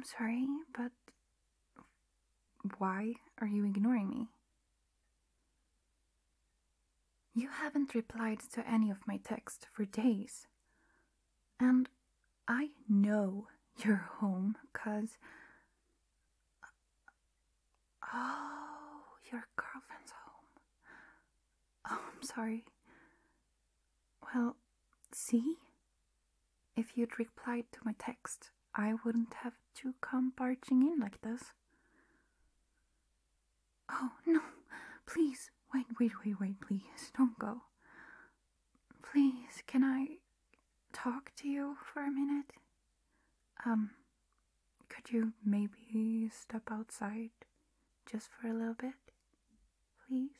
sorry, but why are you ignoring me? You haven't replied to any of my texts for days. And I know you're home, 'cause... Oh, your girlfriend's home. Oh, I'm sorry. Well, see? If you'd replied to my text, I wouldn't have to come barging in like this. Oh, no. Please. Wait, please. Don't go. Please, can I talk to you for a minute? Could you maybe step outside just for a little bit? Please?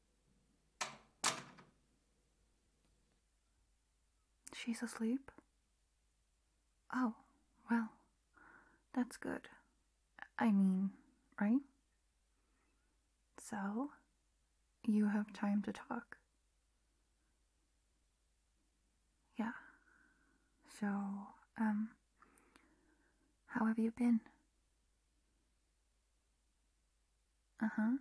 She's asleep? Oh, well, that's good. I mean, right? So, you have time to talk. Yeah. So, how have you been? Uh-huh.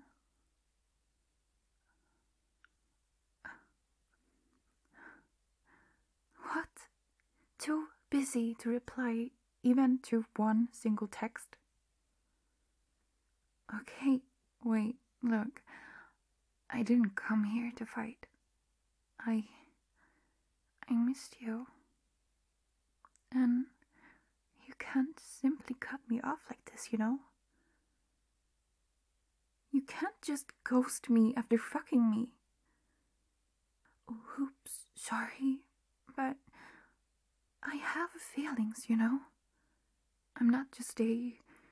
What? Too busy to reply even to one single text? Okay, wait, look. I didn't come here to fight. I missed you. And you can't simply cut me off like this, you know? You can't just ghost me after fucking me. Oops, sorry, but I have feelings, you know? I'm not just a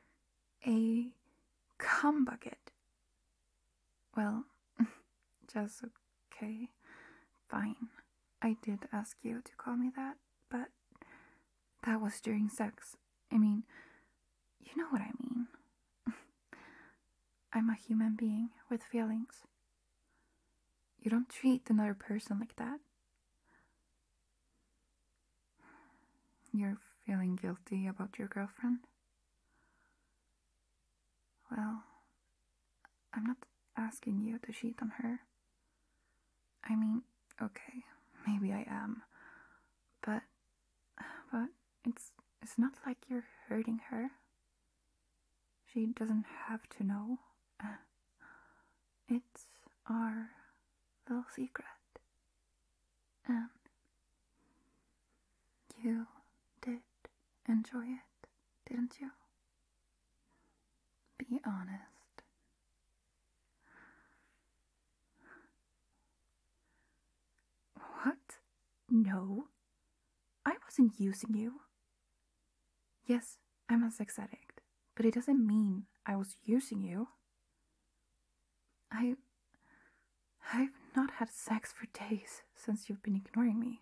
cum bucket. Well, just okay. Fine. I did ask you to call me that, but that was during sex. I mean, you know what I mean. I'm a human being with feelings. You don't treat another person like that. You're feeling guilty about your girlfriend? Well, I'm not asking you to cheat on her. I mean, okay, maybe I am, but it's not like you're hurting her. She doesn't have to know. It's our little secret. And you did enjoy it, didn't you? Be honest. What? No. I wasn't using you. Yes, I'm a sex addict, but it doesn't mean I was using you. I've not had sex for days since you've been ignoring me.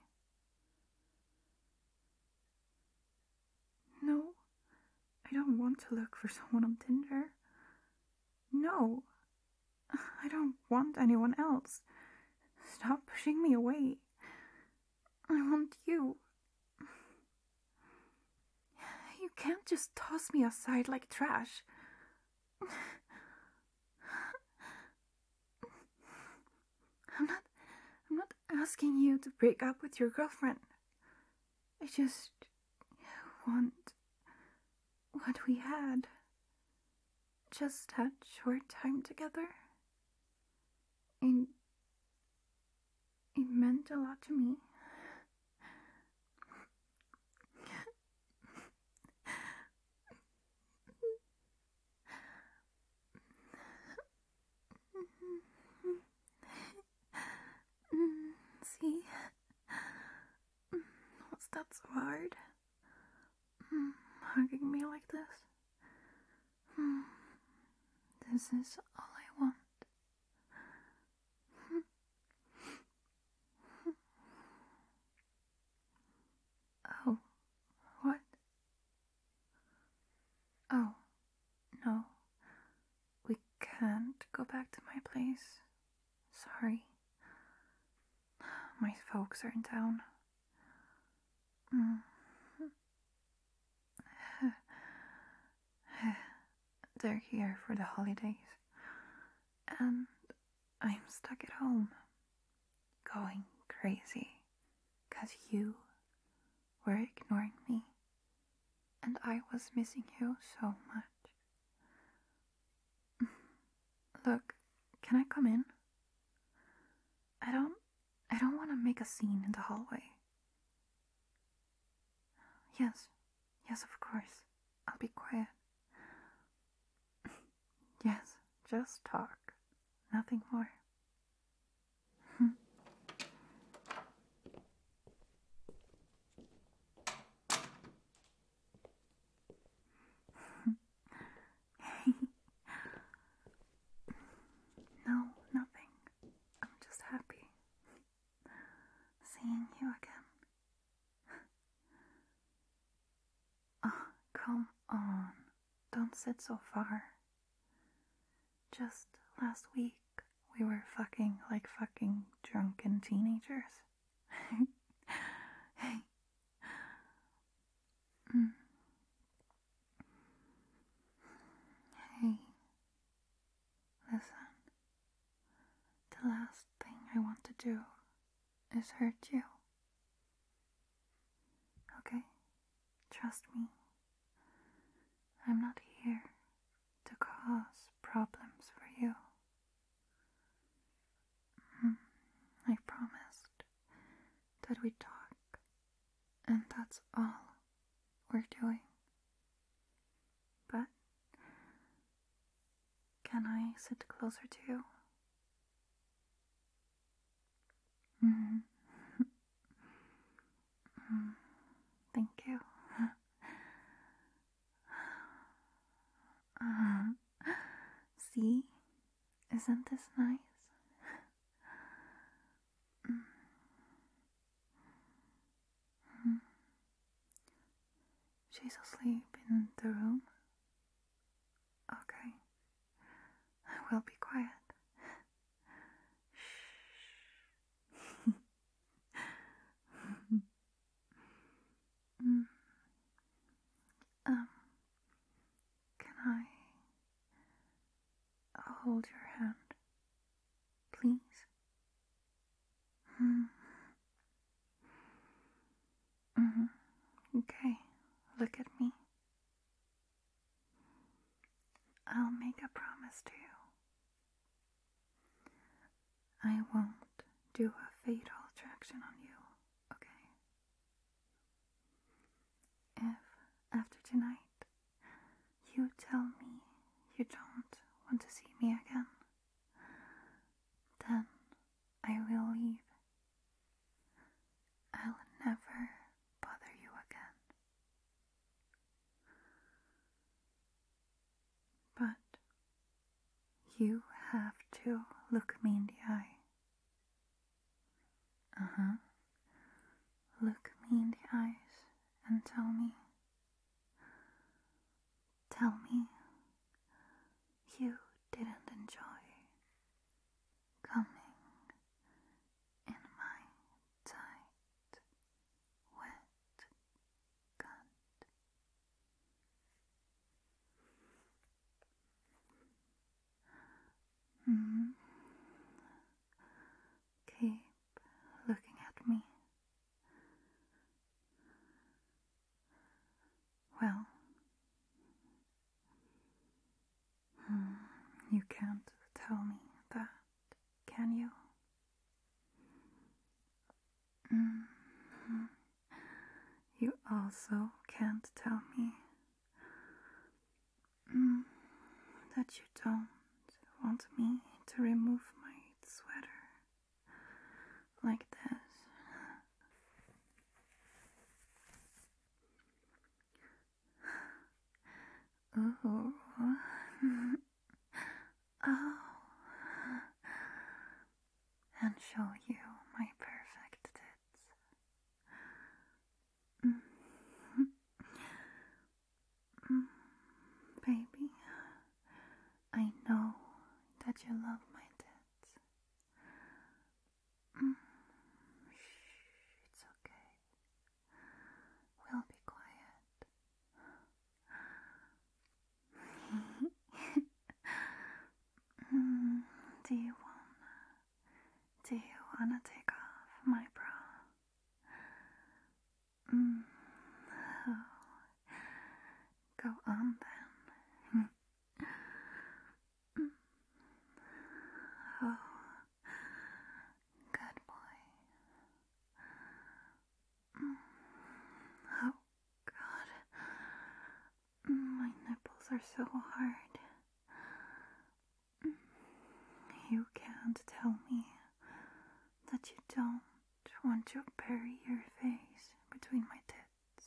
No, I don't want to look for someone on Tinder. No, I don't want anyone else. Stop pushing me away. I want you. You can't just toss me aside like trash. I'm not asking you to break up with your girlfriend. I just want what we had. Just that short time together. It meant a lot to me. See? Was that so hard? Hugging me like this? This is all I want. Oh, what? Oh, no. We can't go back to my place. Sorry. My folks are in town. They're here for the holidays, and I'm stuck at home, going crazy, 'cause you were ignoring me, and I was missing you so much. Look, can I come in? I don't want to make a scene in the hallway. Yes, of course. I'll be quiet. Yes, just talk. Nothing more. No, nothing. I'm just happy seeing you again. Oh, come on. Don't sit so far. Just last week, we were fucking like fucking drunken teenagers. Hey. Mm. Hey. Listen. The last thing I want to do is hurt you. Okay? Trust me. I'm not here to cause problems for you. I promised that we'd talk, and that's all we're doing. But can I sit closer to you? Thank you. See? Isn't this nice? She's asleep in the room? Okay. I will be quiet. Shh. Mm, can I hold your hand, please? Okay, look at me. I'll make a promise to you. I won't do a fatal attraction on you, okay? If, after tonight, you tell me you don't want to see me again, then I will leave. I'll never bother you again. But you have to look me in the eye. Look me in the eyes and tell me you didn't enjoy coming in my tight, wet cunt. Keep looking at me. Well, you can't tell me that, can you? You also can't tell me that you don't want me to remove my sweater like this. Ooh. Oh. And show you my perfect tits. Baby, I know that you love my tits. Shh, it's okay. We'll be quiet. Do you wanna take off my bra? Oh, go on then. Oh, good boy. Oh, God. My nipples are so hard. You can't tell me that you don't want to bury your face between my tits.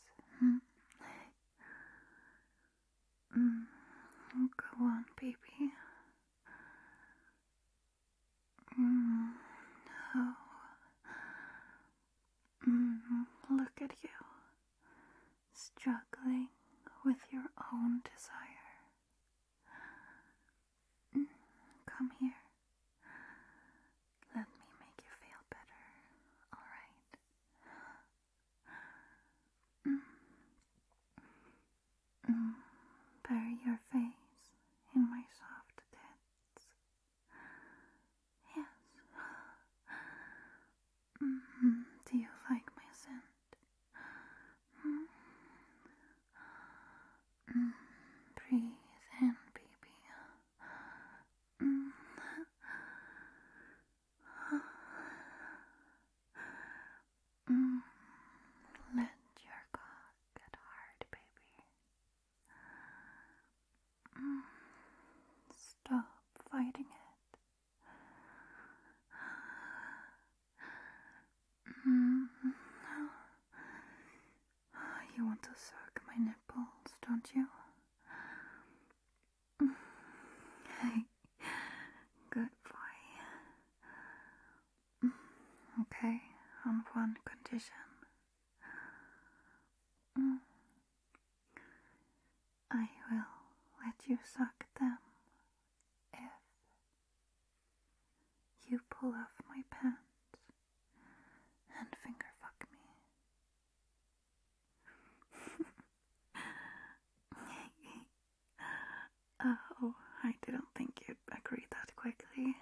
Go on, baby. Oh. Look at you, struggling with your own desire. Come here. Let me make you feel better, alright? Bury your face in my soft tits. Yes. Do you like my scent? Breathe in, baby. Let your cock get hard, baby. Stop fighting it. You want to suck my nipples, don't you? Hey, good boy. Okay, on one condition. I will let you suck them if you pull off my pants and finger fuck me. Oh, I didn't think you'd agree that quickly.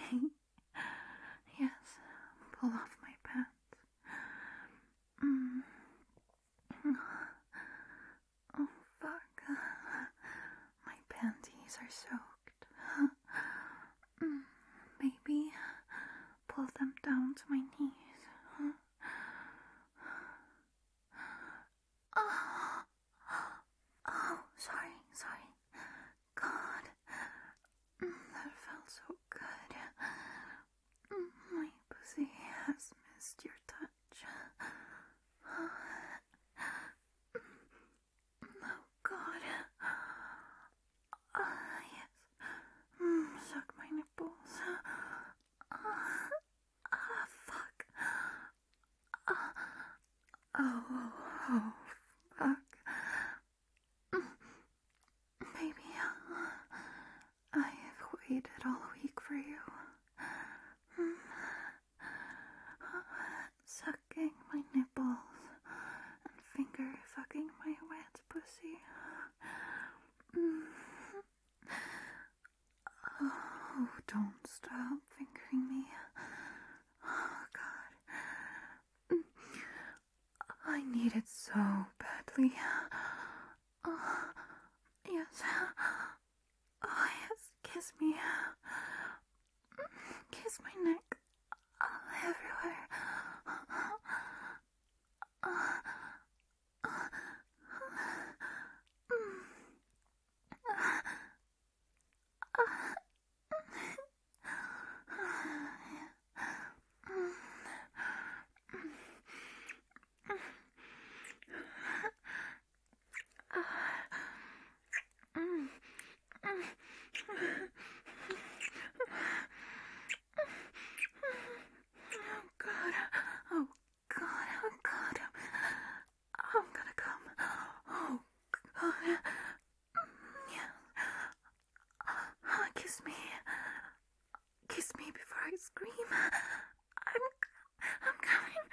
Yes, pull off my pants. Oh, fuck. My panties are soaked. Maybe pull them down to my knees. Oh, sorry. God, that felt so good. My pussy has missed your touch. Oh, God. Yes. Suck my nipples. Fuck. Oh, fuck. Baby, I have waited all week for you. Sucking my nipples and finger fucking my wet pussy. Oh, don't stop fingering me. Oh, God. I need it so badly. Oh, yes. Oh, yes. Kiss me. Kiss my neck. Everywhere. Oh, God. I'm gonna come. Oh, God. Yeah. Kiss me. Kiss me before I scream. I'm coming.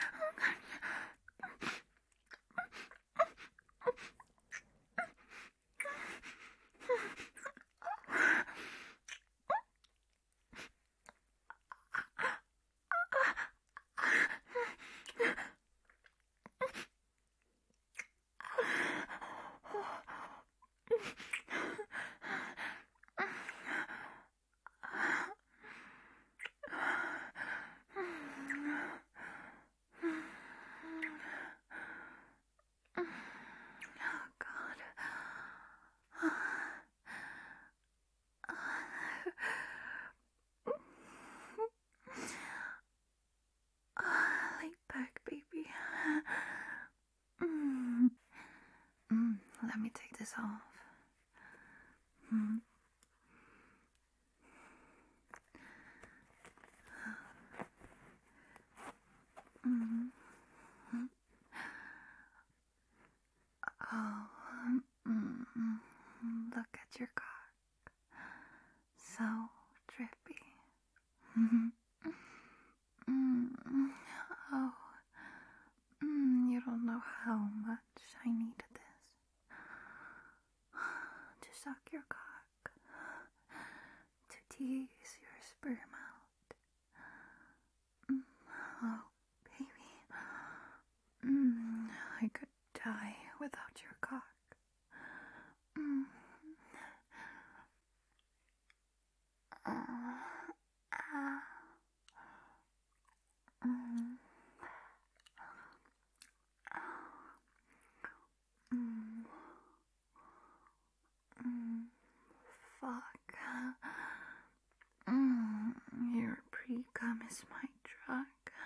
your cock. So drippy. Mm, oh, you don't know how much I needed this. To suck your cock. To tease your sperm out. Oh, baby. I could die without your cock. Mm. Mm. Mm. Mm. Fuck. Your pre-cum is my drug.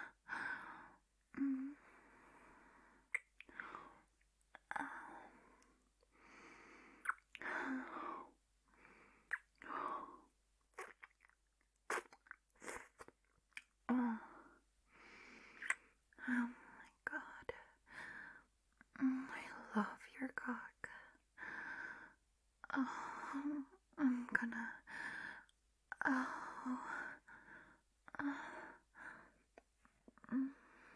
Mm. Oh. Oh my god. I love your cock. Oh, I'm gonna. Oh. Mm.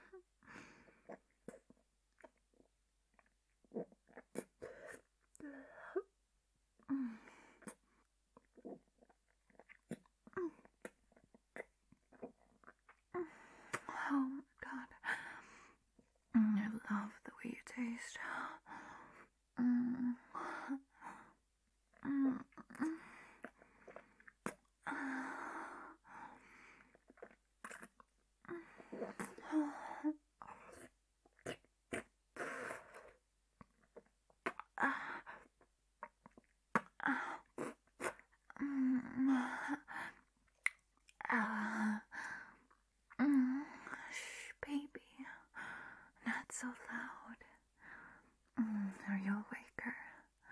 Oh my god. I love the way you taste. Mm. Mm. Shh, baby. Not so loud. Or you'll wake her.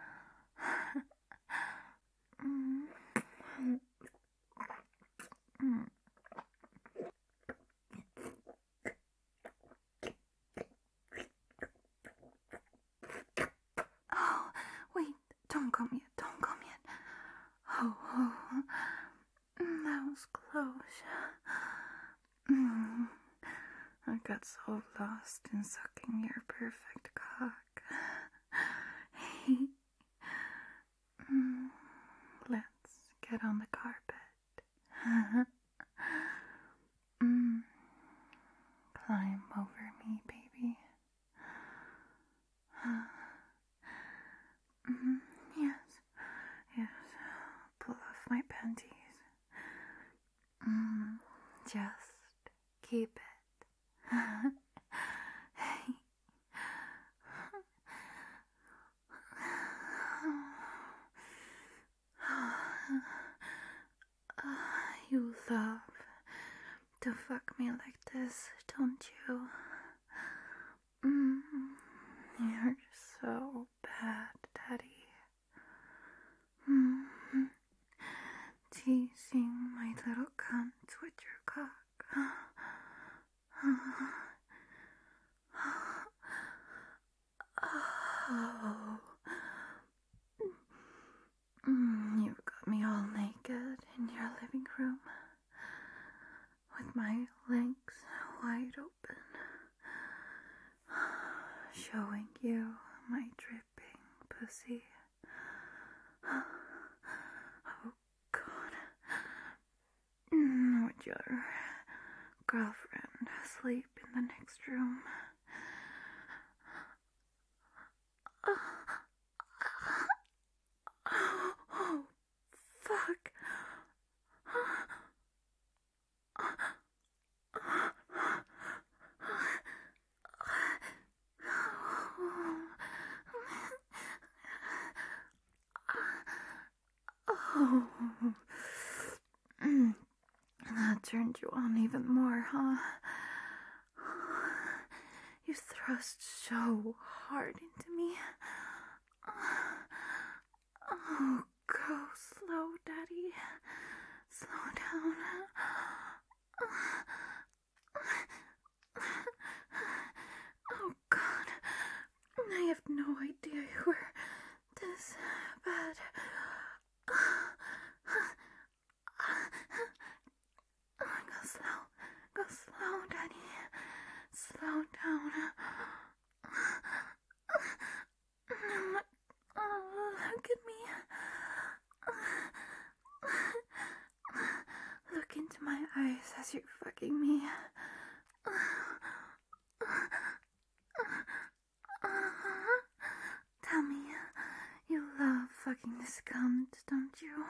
Oh, wait. Don't come yet. Don't come yet. Oh. That was close. I got so lost in sucking your perfect cock. Let's get on the carpet. Climb over me, baby. Yes, yes. Pull off my panties. Just keep it. You love to fuck me like this, don't you? You're so bad, Daddy. Teasing my little cunt with your cock. Oh. You've got me all naked in your living room with my legs wide open, showing you my dripping pussy. Oh God. Would your girlfriend sleep in the next room? Oh, fuck. Oh. That turned you on even more, huh? You thrust so hard into me. Oh, go slow, Daddy. Slow down. Oh, God. I have no idea you were this bad. as you're fucking me. Tell me, you love fucking this cunt, don't you?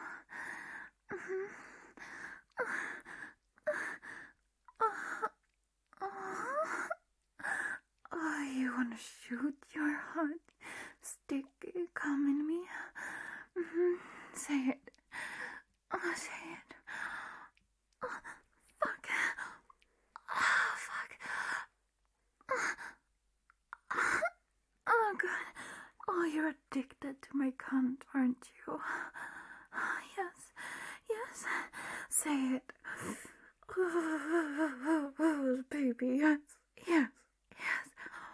Oh, you wanna shoot your hot stick cum in me? Say it. Oh, say it. Oh, fuck. Oh, fuck. Oh, God. Oh, you're addicted to my cunt, aren't you? Yes. Yes. Say it. Oh, baby, yes. Yes. Yes.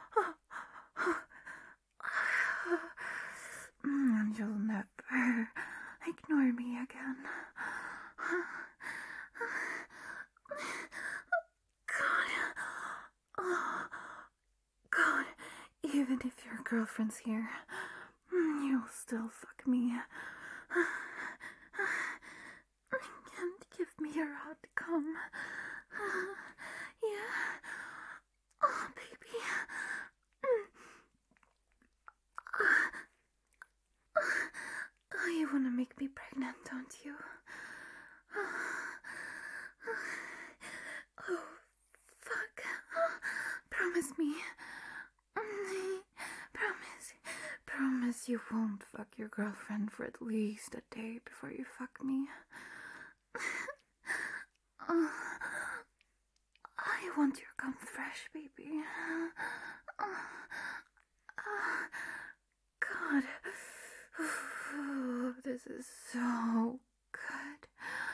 And you'll never ignore me again. God. Oh, God. Even if your girlfriend's here, you'll still fuck me. And give me your hot cum. Yeah. Oh, baby. Oh, you wanna make me pregnant, don't you? Oh, fuck. Promise me. Promise you won't fuck your girlfriend for at least a day before you fuck me. I want your cum fresh, baby. God. This is so good.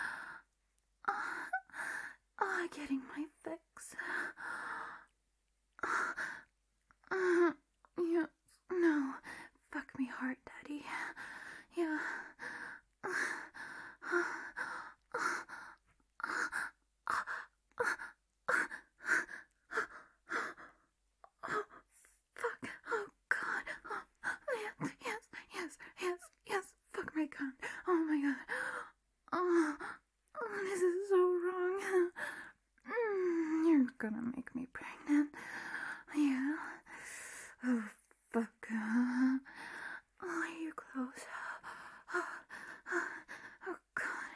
Getting my fix. Yeah. No. Fuck me hard, Daddy. Yeah. Fuck. Oh, God. Yes. Fuck my cunt. Oh, my God. Oh, this is so wrong. You're gonna make me pregnant. Yeah. Oh, fuck. Oh, are you close? Oh, God.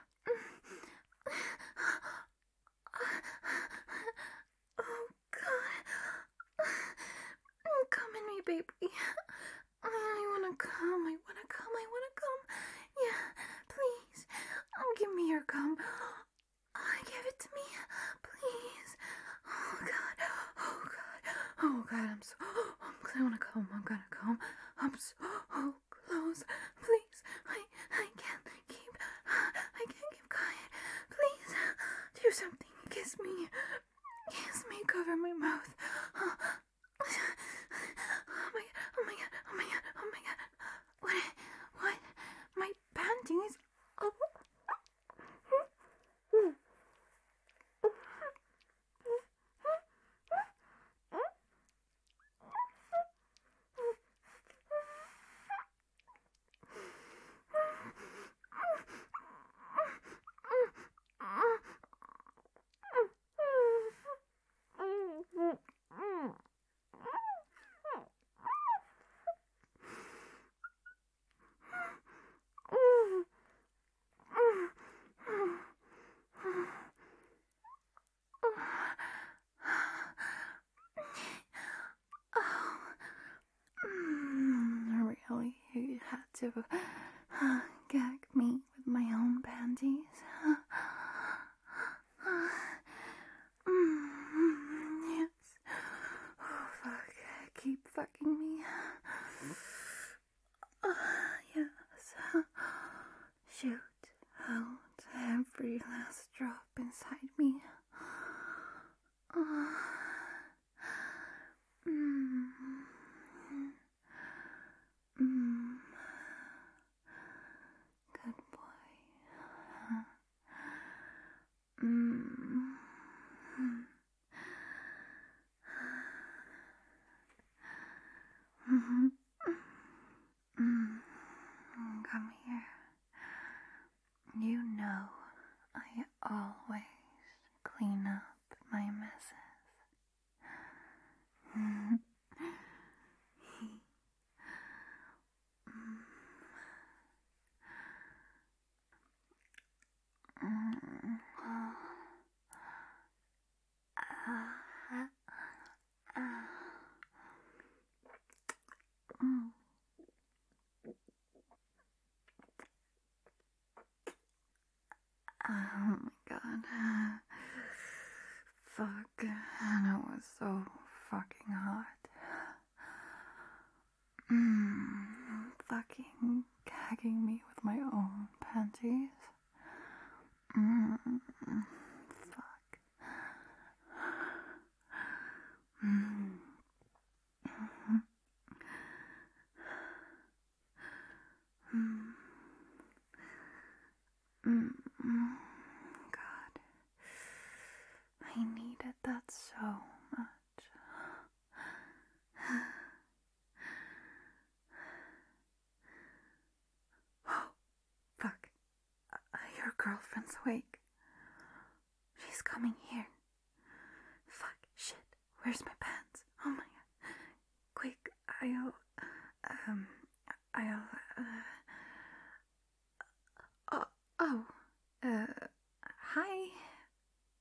Oh, God. Come in me, baby. I wanna come. Yeah, please. Give me your cum. Give it to me. Please. Oh, God. I wanna come. I'm gonna come. I'm so close. Please. I can't keep quiet. Please. Do something. Kiss me. Cover my mouth. Oh my God. What? My panties? Oh. Really? You had to gag me with my own panties? Yes. Oh, fuck. Keep fucking me. Yes. Shoot out every last drop inside me. Good boy. Come here. You know I always clean up my messes. Oh my god. Fuck. And it was so fucking hot. Fucking gagging me with my own panties. Fuck. God. I needed that so much. Oh, fuck. Your girlfriend's awake. She's coming here. Fuck, shit. Where's my pants? Oh my god. Quick, I'll, oh, hi.